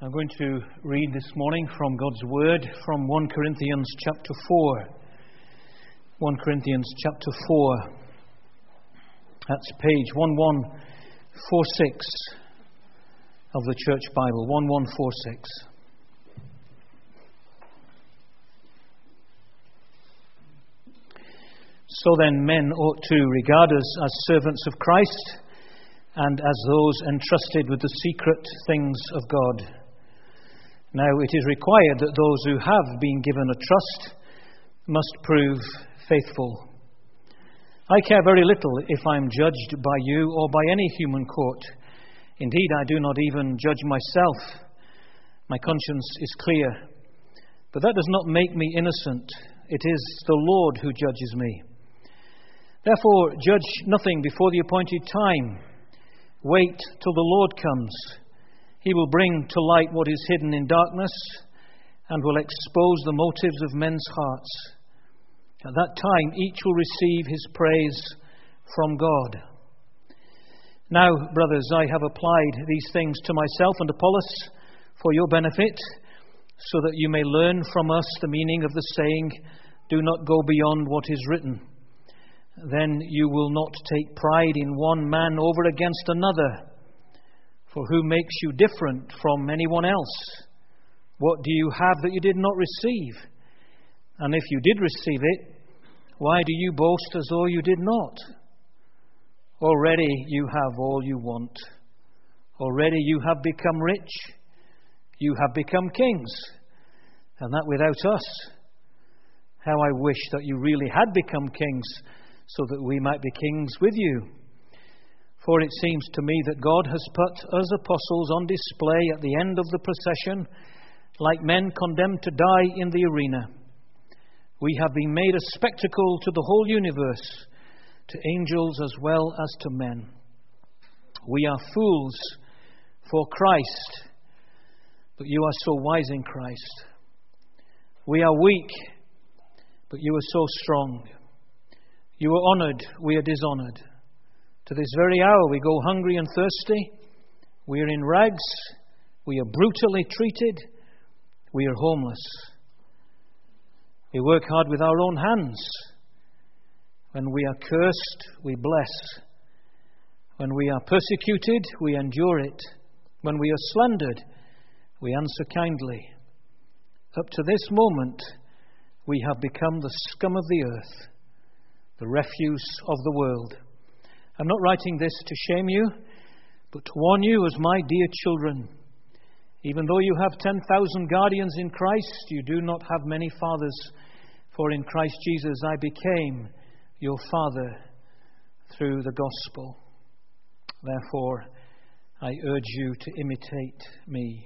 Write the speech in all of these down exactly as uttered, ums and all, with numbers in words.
I'm going to read this morning from God's Word from First Corinthians chapter four. First Corinthians chapter four. That's page eleven forty-six of the Church Bible. eleven forty-six. So then men ought to regard us as servants of Christ and as those entrusted with the secret things of God. Now it is required that those who have been given a trust must prove faithful. I care very little if I am judged by you or by any human court. Indeed, I do not even judge myself. My conscience is clear. But that does not make me innocent. It is the Lord who judges me. Therefore, judge nothing before the appointed time. Wait till the Lord comes. He will bring to light what is hidden in darkness and will expose the motives of men's hearts. At that time, each will receive his praise from God. Now, brothers, I have applied these things to myself and Apollos for your benefit, so that you may learn from us the meaning of the saying, "Do not go beyond what is written." Then you will not take pride in one man over against another. For who makes you different from anyone else? What do you have that you did not receive? And if you did receive it, why do you boast as though you did not? Already you have all you want. Already you have become rich. You have become kings, and that without us. How I wish that you really had become kings, so that we might be kings with you. For it seems to me that God has put us apostles on display at the end of the procession, like men condemned to die in the arena. We have been made a spectacle to the whole universe, to angels as well as to men. We are fools for Christ, but you are so wise in Christ. We are weak, but you are so strong. You are honored, we are dishonored. To this very hour we go hungry and thirsty. We are in rags. We are brutally treated. We are homeless. We work hard with our own hands. When we are cursed, we bless. When we are persecuted, we endure it. When we are slandered, we answer kindly. Up to this moment, we have become the scum of the earth, the refuse of the world. I'm not writing this to shame you, but to warn you as my dear children. Even though you have ten thousand guardians in Christ, you do not have many fathers. For in Christ Jesus I became your father through the gospel. Therefore, I urge you to imitate me.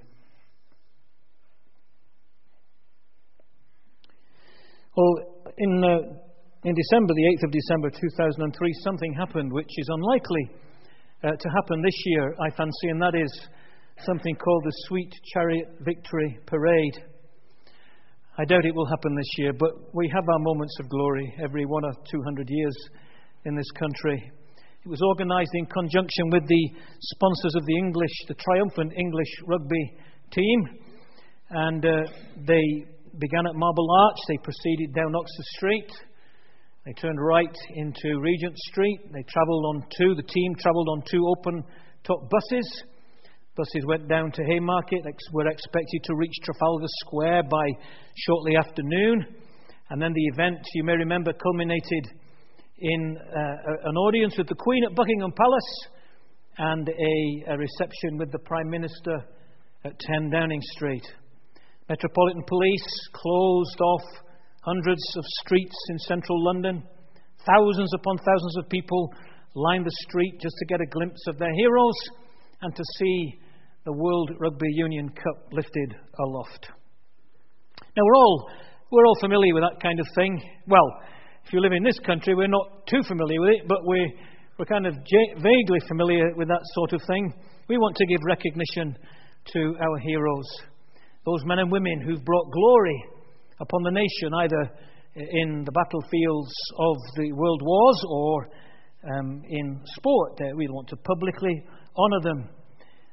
Well, in... Uh, In December, the eighth of December two thousand three, something happened which is unlikely uh, to happen this year, I fancy, and that is something called the Sweet Chariot Victory Parade. I doubt it will happen this year, but we have our moments of glory every one or two hundred years in this country. It was organised in conjunction with the sponsors of the English, the triumphant English rugby team, and uh, they began at Marble Arch. They proceeded down Oxford Street. They turned right into Regent Street. They travelled on two, the team travelled on two open-top buses. Buses went down to Haymarket, were expected to reach Trafalgar Square by shortly after noon. And then the event, you may remember, culminated in uh, an audience with the Queen at Buckingham Palace and a, a reception with the Prime Minister at ten Downing Street. Metropolitan Police closed off hundreds of streets in central London. Thousands upon thousands of people lined the street just to get a glimpse of their heroes and to see the World Rugby Union Cup lifted aloft. Now we're all we're all familiar with that kind of thing. Well, if you live in this country, we're not too familiar with it, but we're we're kind of j- vaguely familiar with that sort of thing. We want to give recognition to our heroes, those men and women who've brought glory upon the nation, either in the battlefields of the world wars or um, in sport. Uh, we want to publicly honour them.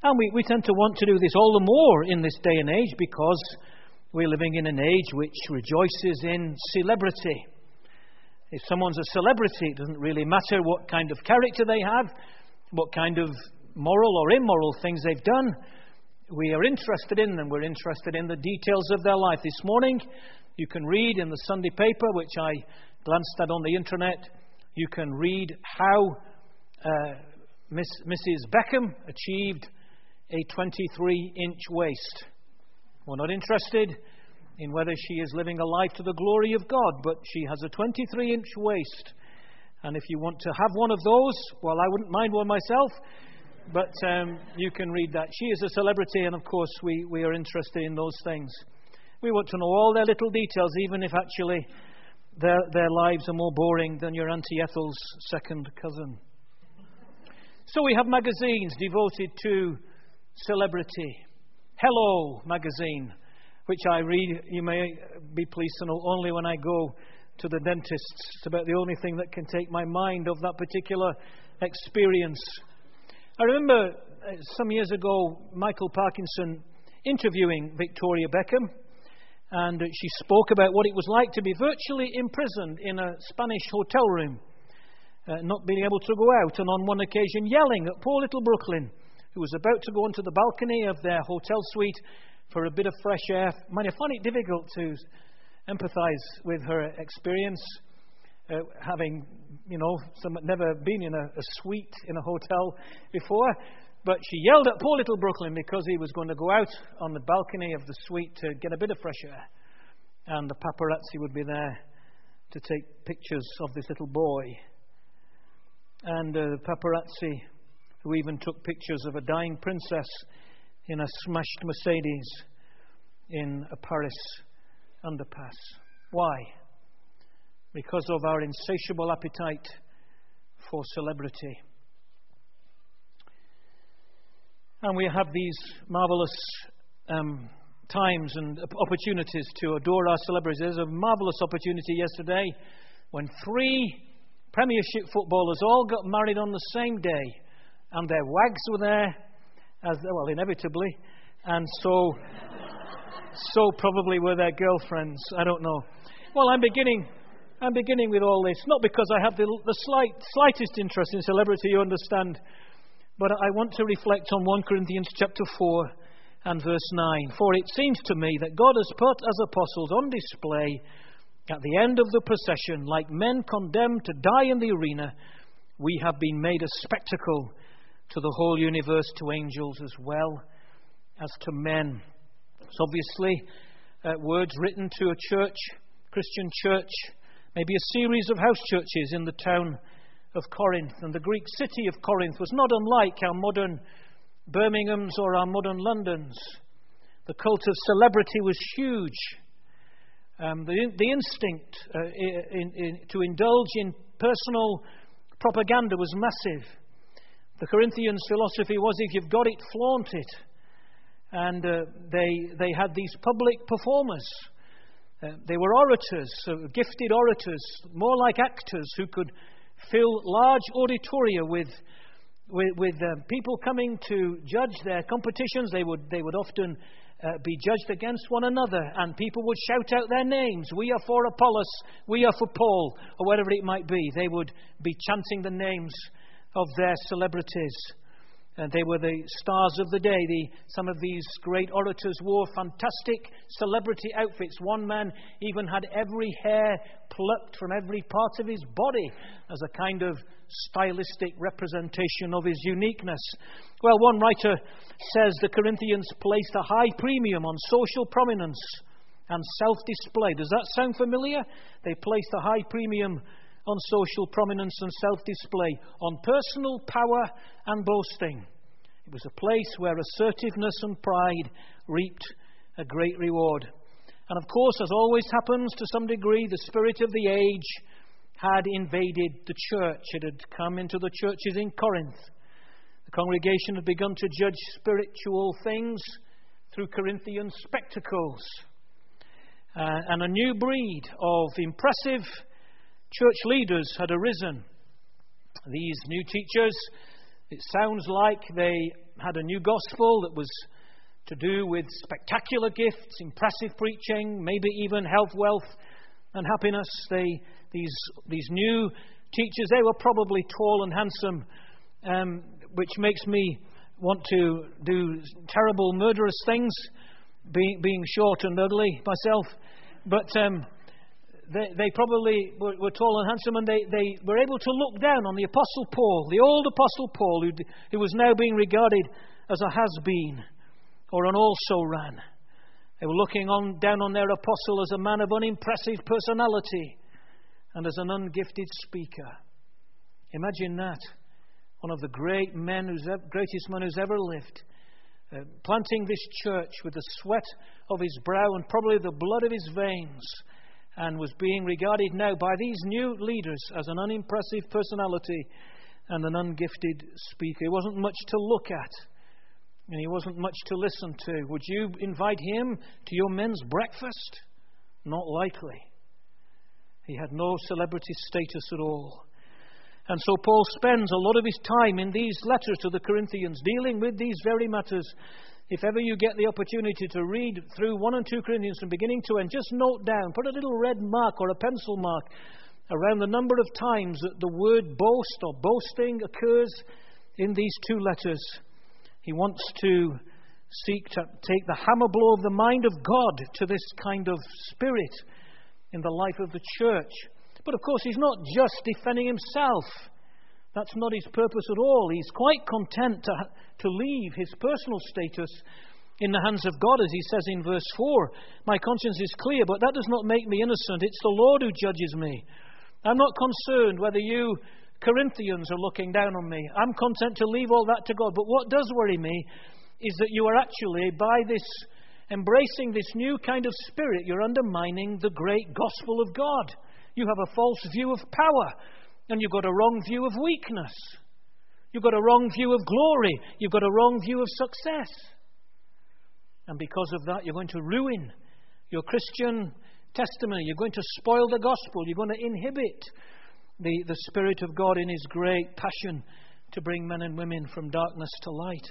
And we, we tend to want to do this all the more in this day and age because we're living in an age which rejoices in celebrity. If someone's a celebrity, it doesn't really matter what kind of character they have, what kind of moral or immoral things they've done. We are interested in them. We're interested in the details of their life. This morning, you can read in the Sunday paper, which I glanced at on the internet, you can read how uh, Miss, Missus Beckham achieved a twenty-three inch waist. We're not interested in whether she is living a life to the glory of God, but she has a twenty-three inch waist. And if you want to have one of those, well, I wouldn't mind one myself, but um, you can read that. She is a celebrity, and of course we, we are interested in those things. We want to know all their little details, even if actually their, their lives are more boring than your Auntie Ethel's second cousin. So we have magazines devoted to celebrity. Hello magazine, which I read, you may be pleased to know, only when I go to the dentist. It's about the only thing that can take my mind off that particular experience. I remember uh, some years ago, Michael Parkinson interviewing Victoria Beckham, and uh, she spoke about what it was like to be virtually imprisoned in a Spanish hotel room, uh, not being able to go out, and on one occasion yelling at poor little Brooklyn, who was about to go onto the balcony of their hotel suite for a bit of fresh air. Man, I find it difficult to empathize with her experience, uh, having, you know, some, never been in a, a suite in a hotel before. But she yelled at poor little Brooklyn because he was going to go out on the balcony of the suite to get a bit of fresh air. And the paparazzi would be there to take pictures of this little boy. And uh, the paparazzi, who even took pictures of a dying princess in a smashed Mercedes in a Paris underpass. Why? Because of our insatiable appetite for celebrity. And we have these marvelous um, times and opportunities to adore our celebrities. There's a marvelous opportunity yesterday when three Premiership footballers all got married on the same day. And their wags were there, as well, inevitably, and so, so probably were their girlfriends. I don't know. Well, I'm beginning, I'm beginning with all this, not because I have the, the slight, slightest interest in celebrity, you understand, but I want to reflect on First Corinthians chapter four and verse nine. For it seems to me that God has put as apostles on display at the end of the procession, like men condemned to die in the arena, we have been made a spectacle to the whole universe, to angels as well as to men. It's obviously uh, words written to a church, Christian church, maybe a series of house churches in the town of Corinth. And the Greek city of Corinth was not unlike our modern Birminghams or our modern Londons. The cult of celebrity was huge. Um, the, the instinct uh, in, in, to indulge in personal propaganda was massive. The Corinthians' philosophy was, if you've got it, flaunt it. And uh, they they had these public performers. Uh, they were orators, so gifted orators, more like actors who could fill large auditoria with with, with uh, people coming to judge their competitions. They would they would often uh, be judged against one another, and people would shout out their names. We are for Apollos, we are for Paul, or whatever it might be. They would be chanting the names of their celebrities. And they were the stars of the day. The, some of these great orators wore fantastic celebrity outfits. One man even had every hair plucked from every part of his body as a kind of stylistic representation of his uniqueness. Well, one writer says the Corinthians placed a high premium on social prominence and self-display. Does that sound familiar? They placed a high premium on social prominence and self-display, on personal power and boasting. It was a place where assertiveness and pride reaped a great reward. And of course, as always happens to some degree, the spirit of the age had invaded the church. It had come into the churches in Corinth. The congregation had begun to judge spiritual things through Corinthian spectacles. Uh, and a new breed of impressive church leaders had arisen. These new teachers, it sounds like they had a new gospel that was to do with spectacular gifts, impressive preaching, maybe even health, wealth, and happiness. They, these, these new teachers, they were probably tall and handsome, um, which makes me want to do terrible, murderous things, being, being short and ugly myself. But um, they, they probably were, were tall and handsome, and they, they were able to look down on the Apostle Paul, the old Apostle Paul, who, who was now being regarded as a has-been or an also-ran. They were looking on, down on their apostle as a man of unimpressive personality and as an ungifted speaker. Imagine that. One of the great men, who's ever, greatest men who's ever lived, uh, planting this church with the sweat of his brow and probably the blood of his veins, and was being regarded now by these new leaders as an unimpressive personality and an ungifted speaker. He wasn't much to look at, and he wasn't much to listen to. Would you invite him to your men's breakfast? Not likely. He had no celebrity status at all. And so Paul spends a lot of his time in these letters to the Corinthians dealing with these very matters. If ever you get the opportunity to read through one and two Corinthians from beginning to end, just note down, put a little red mark or a pencil mark around the number of times that the word boast or boasting occurs in these two letters. He wants to seek to take the hammer blow of the mind of God to this kind of spirit in the life of the church. But of course, he's not just defending himself. That's not his purpose at all. He's quite content to, to leave his personal status in the hands of God, as he says in verse four. My conscience is clear, but that does not make me innocent. It's the Lord who judges me. I'm not concerned whether you Corinthians are looking down on me. I'm content to leave all that to God. But what does worry me is that you are actually, by this embracing this new kind of spirit, you're undermining the great gospel of God. You have a false view of power, and you've got a wrong view of weakness. You've got a wrong view of glory. You've got a wrong view of success. And because of that, you're going to ruin your Christian testimony. You're going to spoil the gospel. You're going to inhibit the, the Spirit of God in His great passion to bring men and women from darkness to light.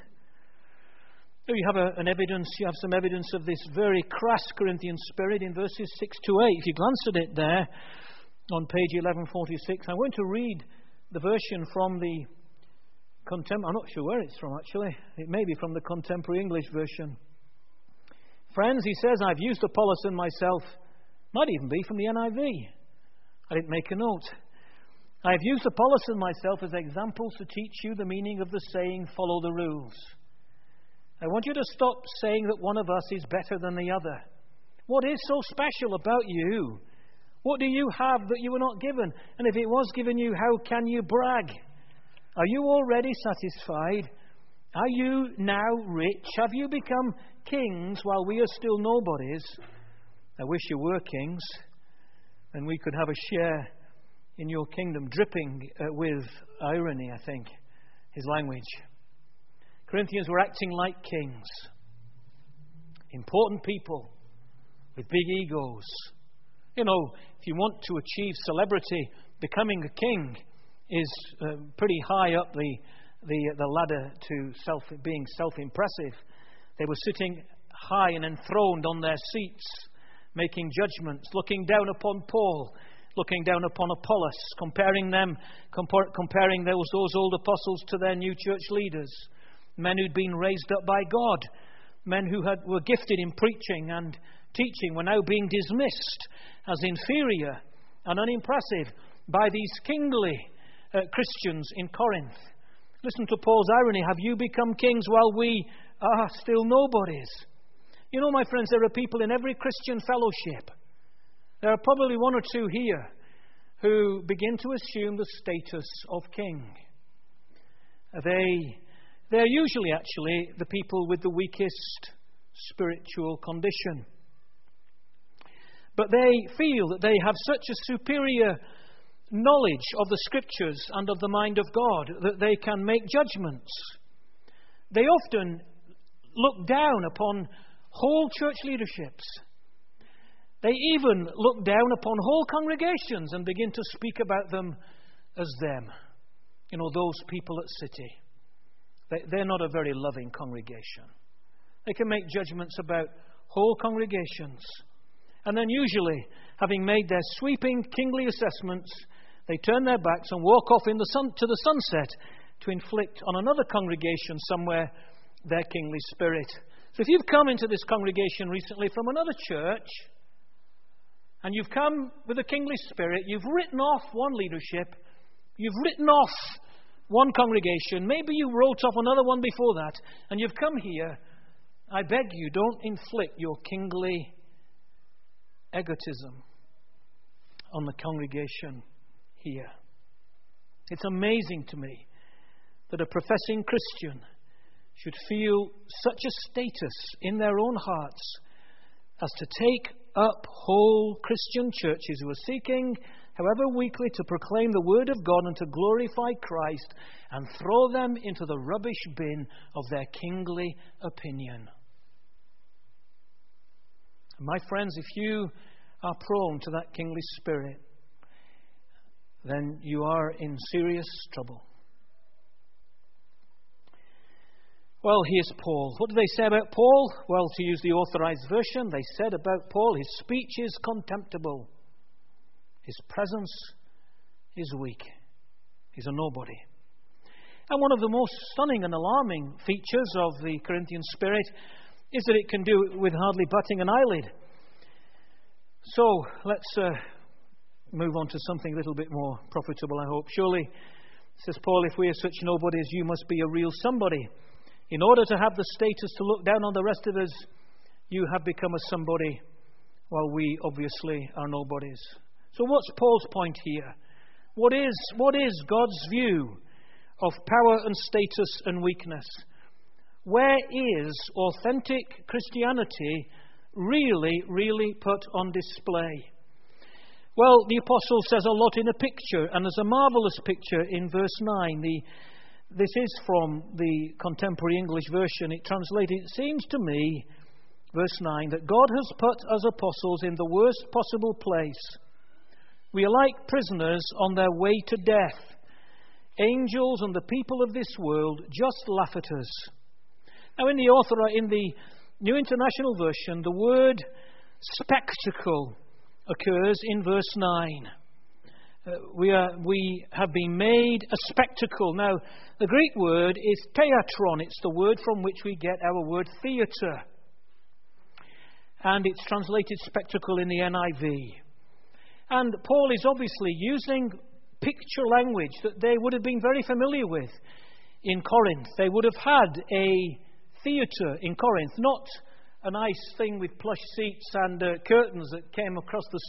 So you have a, an evidence, you have some evidence of this very crass Corinthian spirit in verses six to eight. If you glance at it there on page eleven forty-six, I'm going to read the version from the contemporary, I'm not sure where it's from actually. It may be from the contemporary English version. Friends, he says, I've used Apollos and myself. Might even be from the N I V. I didn't make a note. I have used Apollos and myself as examples to teach you the meaning of the saying, follow the rules. I want you to stop saying that one of us is better than the other. What is so special about you? What do you have that you were not given? And if it was given you, how can you brag? Are you already satisfied? Are you now rich? Have you become kings while we are still nobodies? I wish you were kings, and we could have a share in your kingdom, dripping uh, with irony, I think, his language. Corinthians were acting like kings. Important people with big egos. You know, if you want to achieve celebrity, becoming a king is uh, pretty high up the, the, the ladder to self, being self-impressive. They were sitting high and enthroned on their seats, making judgments, looking down upon Paul, looking down upon Apollos, comparing them, compar- comparing those, those old apostles to their new church leaders. Men who'd been raised up by God, men who had, were gifted in preaching and teaching, were now being dismissed as inferior and unimpressive by these kingly uh, Christians in Corinth. Listen to Paul's irony. Have you become kings while we are still nobodies? You know, my friends, there are people in every Christian fellowship. There are probably one or two here who begin to assume the status of king. They... They're usually actually the people with the weakest spiritual condition. But they feel that they have such a superior knowledge of the Scriptures and of the mind of God that they can make judgments. They often look down upon whole church leaderships. They even look down upon whole congregations and begin to speak about them as them. You know, those people at City. they, they're not a very loving congregation. They can make judgments about whole congregations. And then usually, having made their sweeping kingly assessments, they turn their backs and walk off in the sun, to the sunset to inflict on another congregation somewhere their kingly spirit. So if you've come into this congregation recently from another church, and you've come with a kingly spirit, you've written off one leadership, you've written off one congregation, maybe you wrote off another one before that, and you've come here, I beg you, don't inflict your kingly egotism on the congregation here. It's amazing to me that a professing Christian should feel such a status in their own hearts as to take up whole Christian churches who are seeking, however weakly, to proclaim the Word of God and to glorify Christ, and throw them into the rubbish bin of their kingly opinion. My friends, if you are prone to that kingly spirit, then you are in serious trouble. Well, here's Paul. What do they say about Paul? Well, to use the authorized version, they said about Paul, his speech is contemptible. His presence is weak. He's a nobody. And one of the most stunning and alarming features of the Corinthian spirit is that it can do it with hardly batting an eyelid. So, let's uh, move on to something a little bit more profitable, I hope. Surely, says Paul, if we are such nobodies, you must be a real somebody. In order to have the status to look down on the rest of us, you have become a somebody, while we obviously are nobodies. So what's Paul's point here? What is, what is God's view of power and status and weakness? Where is authentic Christianity really, really put on display? Well, the apostle says a lot in a picture, and there's a marvelous picture in verse nine. The This is from the contemporary English version. It translated, it seems to me, verse nine, that God has put us apostles in the worst possible place. We are like prisoners on their way to death. Angels and the people of this world just laugh at us. Now, in the author, in the New International Version, the word spectacle occurs in verse nine. Uh, we are we have been made a spectacle. Now, the Greek word is theatron. It's the word from which we get our word theatre. And it's translated spectacle in the N I V. And Paul is obviously using picture language that they would have been very familiar with in Corinth. They would have had a theatre in Corinth, not a nice thing with plush seats and uh, curtains that came across the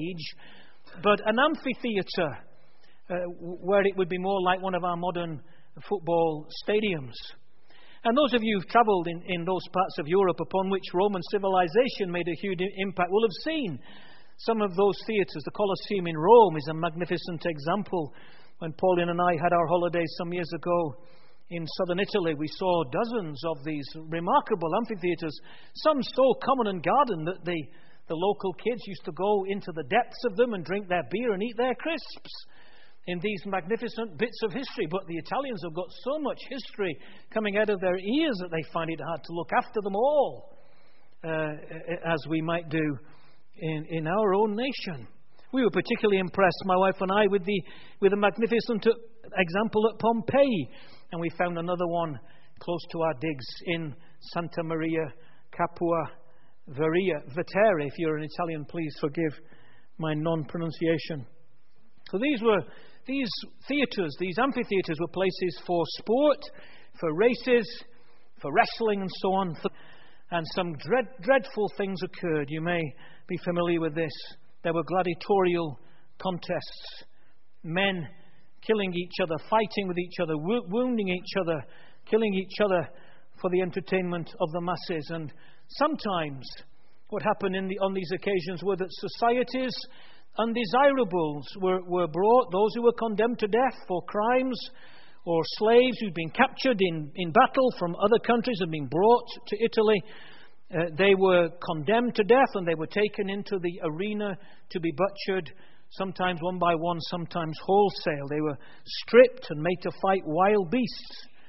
stage, but an amphitheatre uh, where it would be more like one of our modern football stadiums. And those of you who've travelled in, in those parts of Europe upon which Roman civilization made a huge impact will have seen some of those theatres. The Colosseum in Rome is a magnificent example. When Pauline and I had our holidays some years ago in southern Italy, we saw dozens of these remarkable amphitheatres, some so common and garden that the, the local kids used to go into the depths of them and drink their beer and eat their crisps in these magnificent bits of history. But the Italians have got so much history coming out of their ears that they find it hard to look after them all, uh, as we might do in, in our own nation. We were particularly impressed, my wife and I, with the with a magnificent example at Pompeii, and we found another one close to our digs in Santa Maria Capua Veria, Vettere. If you're an Italian, please forgive my non-pronunciation. So these were these theatres, these amphitheatres were places for sport, for races, for wrestling and so on. And some dread, dreadful things occurred. You may be familiar with this. There were gladiatorial contests, men killing each other, fighting with each other, wo- wounding each other, killing each other for the entertainment of the masses. And sometimes what happened in the, on these occasions were that societies, undesirables, were, were brought, those who were condemned to death for crimes, or slaves who'd been captured in, in battle from other countries and been brought to Italy. Uh, they were condemned to death and they were taken into the arena to be butchered, sometimes one by one, sometimes wholesale. They were stripped and made to fight wild beasts.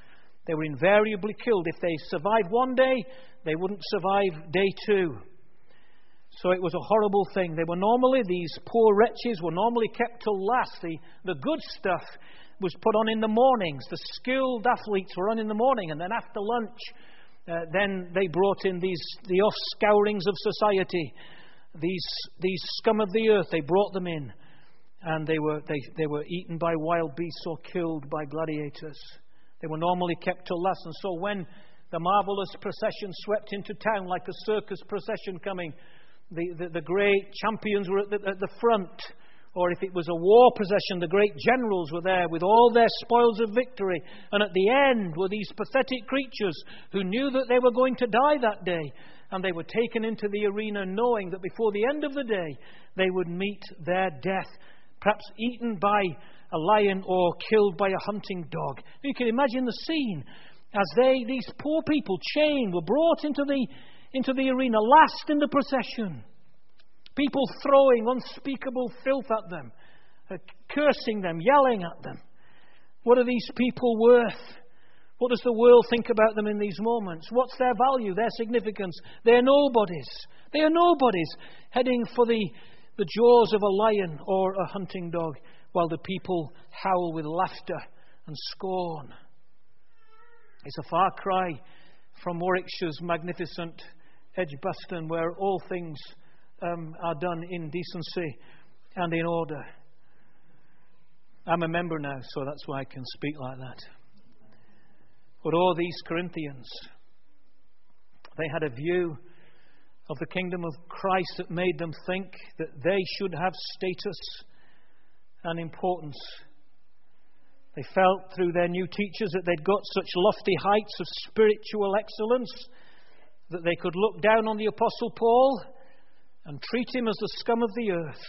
They were invariably killed. If they survived one day, they wouldn't survive day two. So it was a horrible thing. They were normally, these poor wretches were normally kept till last. The, the good stuff was put on in the mornings. The skilled athletes were on in the morning, and then after lunch, uh, then they brought in these the offscourings of society, these these scum of the earth. They brought them in, and they were they, they were eaten by wild beasts or killed by gladiators. They were normally kept till last, and so when the marvelous procession swept into town like a circus procession coming, The, the, the great champions were at the, at the front. Or if it was a war procession, the great generals were there with all their spoils of victory. And at the end were these pathetic creatures who knew that they were going to die that day. And they were taken into the arena knowing that before the end of the day they would meet their death, perhaps eaten by a lion or killed by a hunting dog. You can imagine the scene as they, these poor people, chained, were brought into the into the arena, last in the procession. People throwing unspeakable filth at them, uh, cursing them, yelling at them. What are these people worth? What does the world think about them in these moments? What's their value, their significance? They're nobodies. They are nobodies heading for the, the jaws of a lion or a hunting dog while the people howl with laughter and scorn. It's a far cry from Warwickshire's magnificent Edgbaston, where all things um, are done in decency and in order. I'm a member now, so that's why I can speak like that. But all these Corinthians, they had a view of the kingdom of Christ that made them think that they should have status and importance. They felt through their new teachers that they'd got such lofty heights of spiritual excellence that they could look down on the Apostle Paul and treat him as the scum of the earth.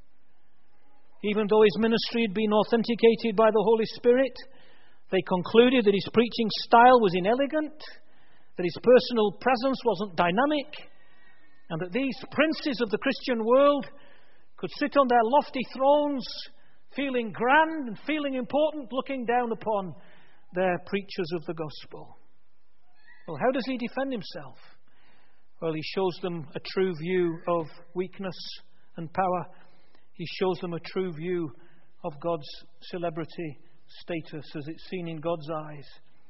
Even though his ministry had been authenticated by the Holy Spirit, they concluded that his preaching style was inelegant, that his personal presence wasn't dynamic, and that these princes of the Christian world could sit on their lofty thrones, feeling grand and feeling important, looking down upon their preachers of the gospel. Well, how does he defend himself? Well, he shows them a true view of weakness and power. He shows them a true view of God's celebrity status as it's seen in God's eyes.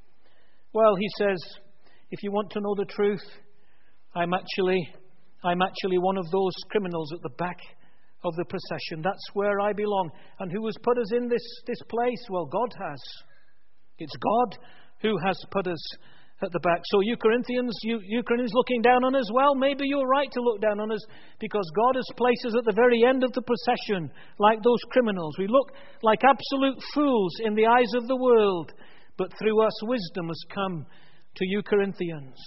Well, he says, if you want to know the truth, I'm actually, I'm actually one of those criminals at the back of the procession. That's where I belong. And who has put us in this, this place? Well, God has. It's God who has put us at the back. So you Corinthians, you, you Corinthians looking down on us, well, maybe you're right to look down on us because God has placed us at the very end of the procession like those criminals. We look like absolute fools in the eyes of the world, but through us wisdom has come to you Corinthians.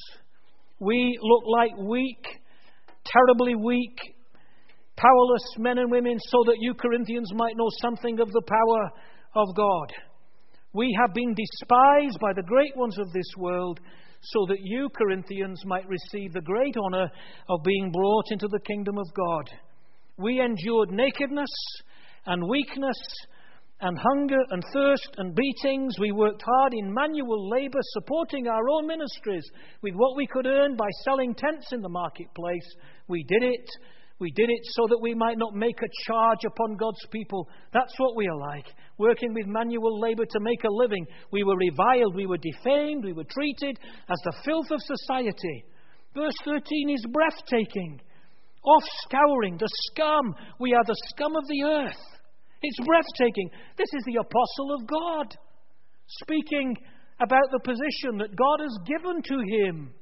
We look like weak, terribly weak, powerless men and women so that you Corinthians might know something of the power of God. We have been despised by the great ones of this world so that you Corinthians might receive the great honour of being brought into the kingdom of God. We endured nakedness and weakness and hunger and thirst and beatings. We worked hard in manual labour, supporting our own ministries with what we could earn by selling tents in the marketplace. We did it. We did it so that we might not make a charge upon God's people. That's what we are like, working with manual labour to make a living. We were reviled, we were defamed, we were treated as the filth of society. Verse thirteen is breathtaking. Off-scouring, the scum. We are the scum of the earth. It's breathtaking. This is the apostle of God, speaking about the position that God has given to him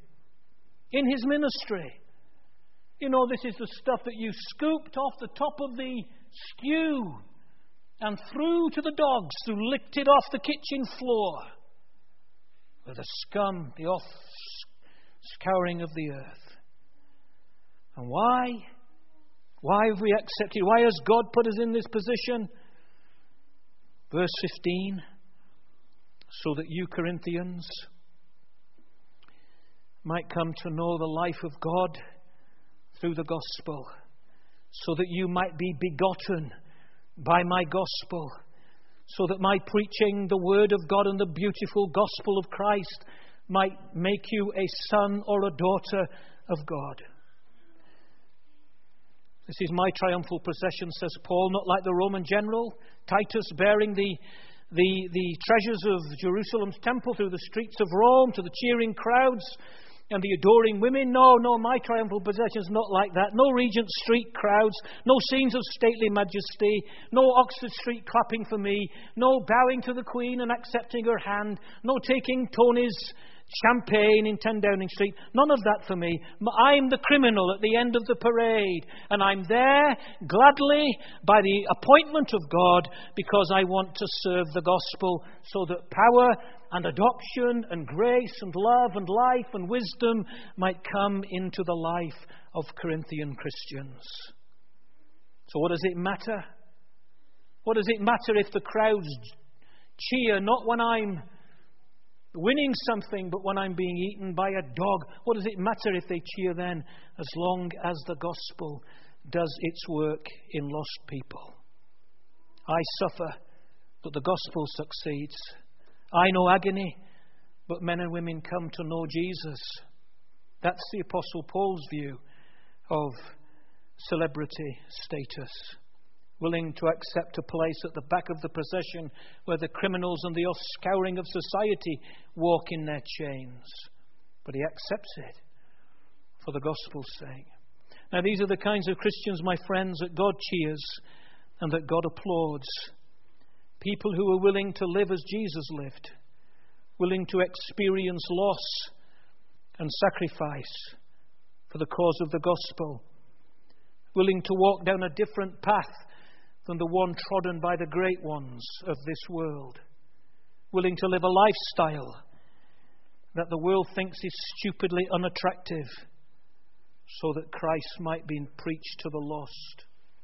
in his ministry. You know, this is the stuff that you scooped off the top of the stew and threw to the dogs who licked it off the kitchen floor. With the scum, the off-scouring of the earth. And why? Why have we accepted? Why has God put us in this position? Verse fifteen. So that you Corinthians might come to know the life of God through the gospel, so that you might be begotten by my gospel, so that my preaching the Word of God and the beautiful gospel of Christ might make you a son or a daughter of God. This is my triumphal procession, says Paul, not like the Roman general, Titus, bearing the, the, the treasures of Jerusalem's temple through the streets of Rome to the cheering crowds and the adoring women. No, no, my triumphal procession is not like that. No Regent Street crowds, no scenes of stately majesty, no Oxford Street clapping for me, no bowing to the Queen and accepting her hand, no taking Tony's champagne in ten Downing Street. None of that for me. I'm the criminal at the end of the parade, and I'm there gladly by the appointment of God because I want to serve the gospel so that power and adoption and grace and love and life and wisdom might come into the life of Corinthian Christians. So what does it matter? What does it matter if the crowds cheer not when I'm winning something, but when I'm being eaten by a dog? What does it matter if they cheer then, as long as the gospel does its work in lost people? I suffer, but the gospel succeeds. I know agony, but men and women come to know Jesus. That's the Apostle Paul's view of celebrity status. Willing to accept a place at the back of the procession where the criminals and the offscouring of society walk in their chains. But he accepts it for the gospel's sake. Now, these are the kinds of Christians, my friends, that God cheers and that God applauds. People who are willing to live as Jesus lived, willing to experience loss and sacrifice for the cause of the gospel, willing to walk down a different path than the one trodden by the great ones of this world, willing to live a lifestyle that the world thinks is stupidly unattractive so that Christ might be preached to the lost.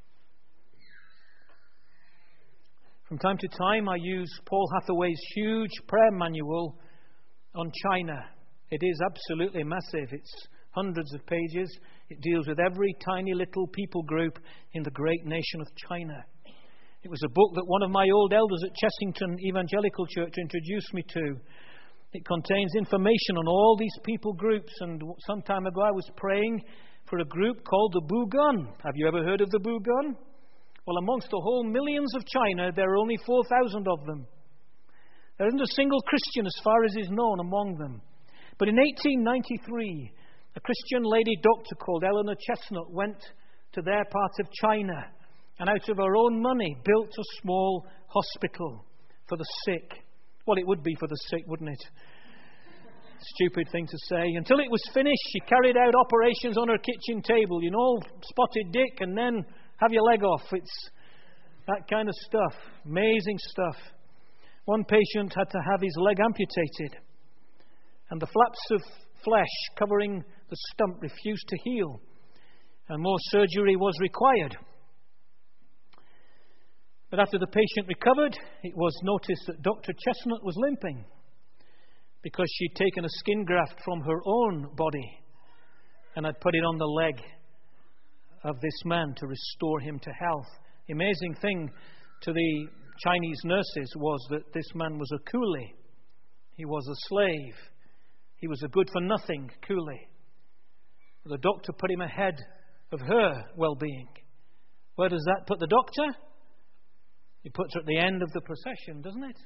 From time to time, I use Paul Hathaway's huge prayer manual on China. It is absolutely massive. It's hundreds of pages. It deals with every tiny little people group in the great nation of China. It was a book that one of my old elders at Chessington Evangelical Church introduced me to. It contains information on all these people groups, and some time ago I was praying for a group called the Bugun. Have you ever heard of the Bugun? Well, amongst the whole millions of China, there are only four thousand of them. There isn't a single Christian, as far as is known, among them. But in eighteen ninety-three, a Christian lady doctor called Eleanor Chestnut went to their part of China and out of her own money built a small hospital for the sick. Well, it would be for the sick, wouldn't it? Stupid thing to say. Until it was finished, she carried out operations on her kitchen table, you know, spotted dick and then have your leg off. It's that kind of stuff. Amazing stuff. One patient had to have his leg amputated, and the flaps of flesh covering the stump refused to heal, and more surgery was required. But after the patient recovered, it was noticed that Doctor Chestnut was limping because she'd taken a skin graft from her own body and had put it on the leg of this man to restore him to health. The amazing thing to the Chinese nurses was that this man was a coolie. He was a slave. He was a good-for-nothing coolie. The doctor put him ahead of her well-being. Where does that put the doctor? He puts her at the end of the procession, doesn't it?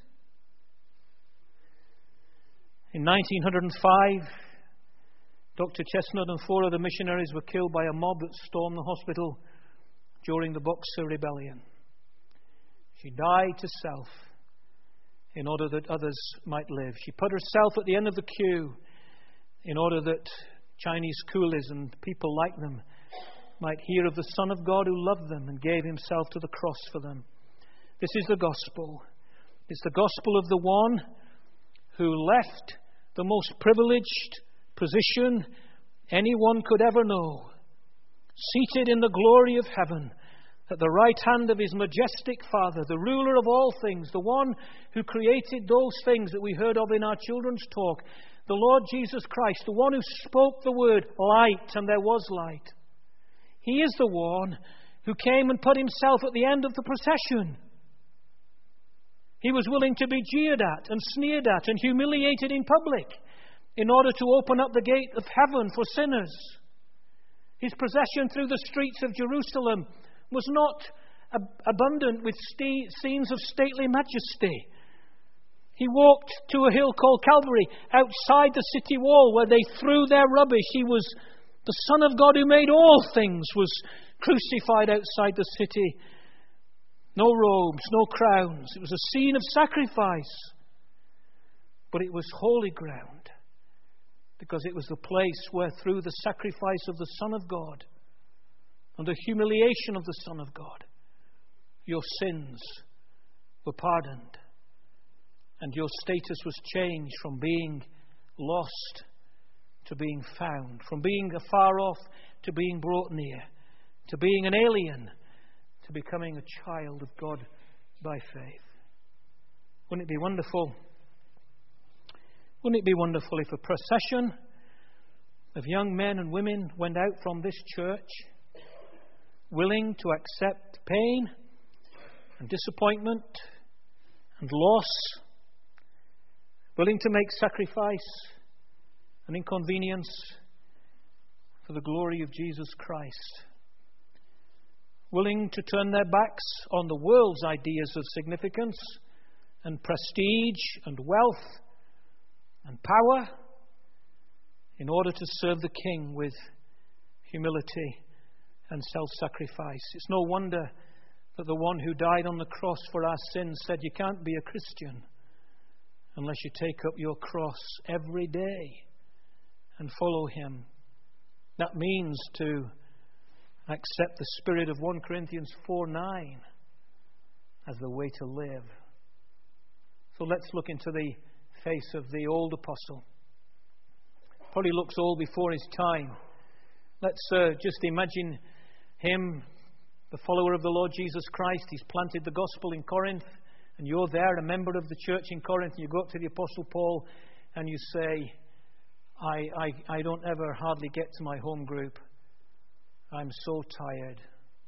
In nineteen oh five, Doctor Chestnut and four other missionaries were killed by a mob that stormed the hospital during the Boxer Rebellion. She died to self in order that others might live. She put herself at the end of the queue in order that Chinese coolies and people like them might hear of the Son of God who loved them and gave himself to the cross for them. This is the gospel. It's the gospel of the one who left the most privileged position anyone could ever know, seated in the glory of heaven, at the right hand of his majestic Father, the ruler of all things, the one who created those things that we heard of in our children's talk, the Lord Jesus Christ, the one who spoke the word light, and there was light. He is the one who came and put himself at the end of the procession. He was willing to be jeered at and sneered at and humiliated in public in order to open up the gate of heaven for sinners. His procession through the streets of Jerusalem was not ab- abundant with st- scenes of stately majesty. He walked to a hill called Calvary outside the city wall where they threw their rubbish. He was the Son of God who made all things, was crucified outside the city. No robes, no crowns. It was a scene of sacrifice. But it was holy ground, because it was the place where through the sacrifice of the Son of God and the humiliation of the Son of God, your sins were pardoned and your status was changed from being lost to being found, from being afar off to being brought near, to being an alien to becoming a child of God by faith. Wouldn't it be wonderful? Wouldn't it be wonderful if a procession of young men and women went out from this church willing to accept pain and disappointment and loss, willing to make sacrifice and inconvenience for the glory of Jesus Christ, willing to turn their backs on the world's ideas of significance and prestige and wealth and power in order to serve the King with humility and self-sacrifice. It's no wonder that the one who died on the cross for our sins said, you can't be a Christian unless you take up your cross every day and follow him. That means to accept the spirit of First Corinthians four nine as the way to live. So let's look into the face of the old apostle. Probably looks old before his time. Let's uh, just imagine him, the follower of the Lord Jesus Christ. He's planted the gospel in Corinth, and you're there, a member of the church in Corinth, and you go up to the Apostle Paul and you say, I, I, I don't ever hardly get to my home group. I'm so tired.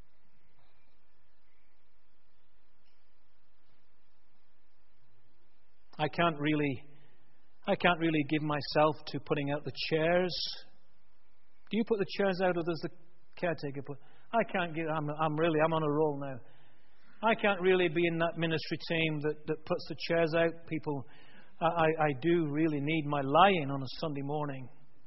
I can't really I can't really give myself to putting out the chairs. Do you put the chairs out, or does the caretaker put? I can't get. I'm, I'm really. I'm on a roll now. I can't really be in that ministry team that, that puts the chairs out. People, I, I, I do really need my lie-in on a Sunday morning.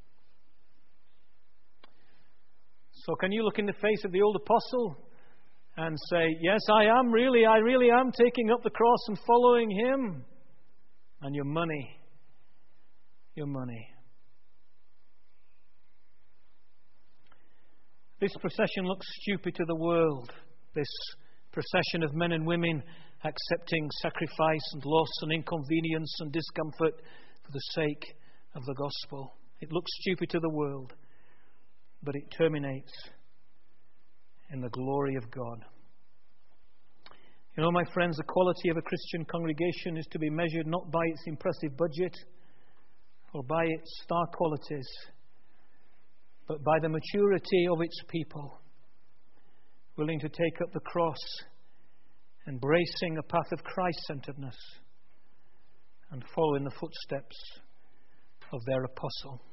So can you look in the face of the old apostle and say, yes, I am really, I really am taking up the cross and following him. And your money, your money. This procession looks stupid to the world. This procession of men and women accepting sacrifice and loss and inconvenience and discomfort for the sake of the gospel. It looks stupid to the world, but it terminates in the glory of God. You know, my friends, the quality of a Christian congregation is to be measured not by its impressive budget or by its star qualities, but by the maturity of its people, willing to take up the cross, embracing a path of Christ-centeredness, and follow in the footsteps of their apostle.